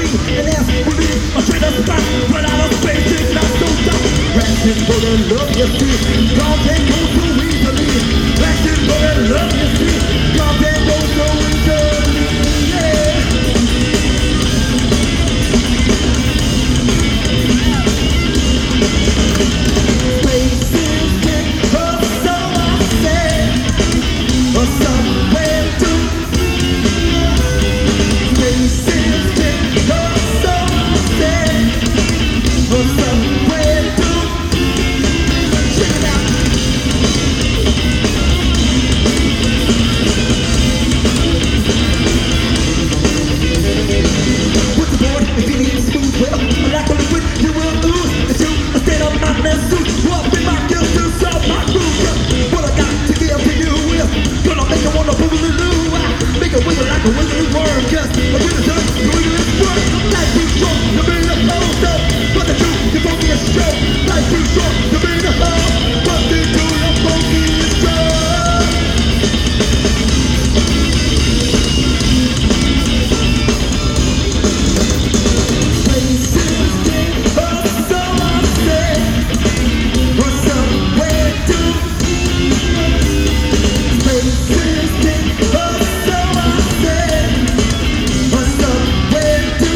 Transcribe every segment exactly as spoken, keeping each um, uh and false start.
and as we leave a straight up spot, but out of space is not so tough. Asking for the love you see, God can't go so easily. Asking for the love you see, God can't go so easily. Yeah. Places get up, so I say, or somewhere to. Places get up, so I say, or somewhere to. Check it out. With the board, if you need smooth, well, I'm not gonna quit, you will lose. It's you, a state of mind and suit. Walk in my guilt to solve my groove. Yeah. What I got to give to you is gonna make you wanna boogaloo loo. Make it wiggle like a wiggly worm. Cause I really done the wiggliest work. Life too short to be a whole stuff. But the truth, you won't be a stroke. Life too short to be a hoe. But the truth, you won't be a stroke. Places get up, so I say, or somewhere to. Places get up, so I say, or somewhere to.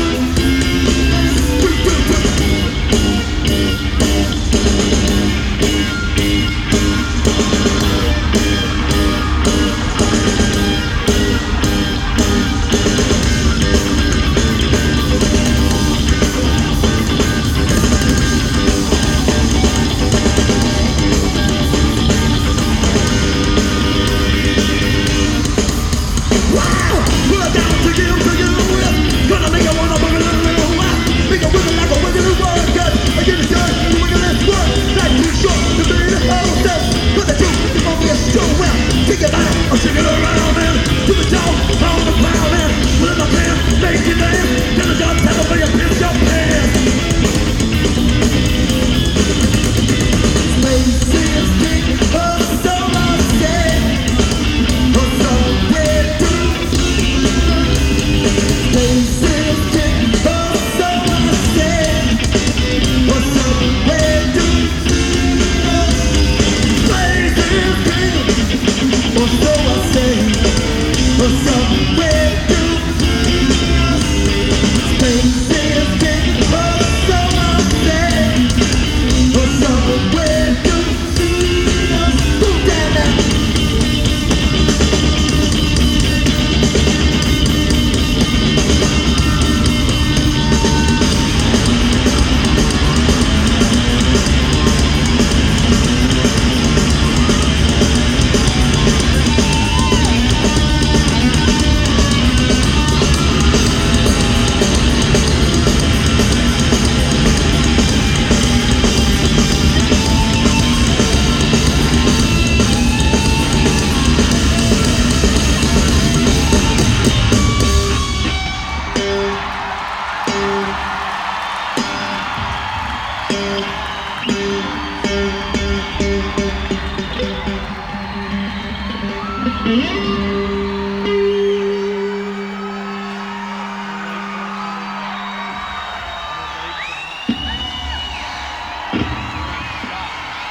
Wow! What I got to give to you is gonna make you wanna boogaloo. Make it wiggle like a wiggly worm. Cause I get it done, the wiggliest work. Life too short to be the whole stuff. But the truth, you won't be a stroke. Well, think about it, or shake it around, man. Do the dog, on the ground, man. Put in my pants, make you dance. Tell the dog, tell the way you pinch your pants. Places get up, so I say, or somewhere to. Places get up, so I say, or somewhere to. Places get, or so I say, or somewhere to. Places get up, so I say, or somewhere to. Move down now. Mm-hmm.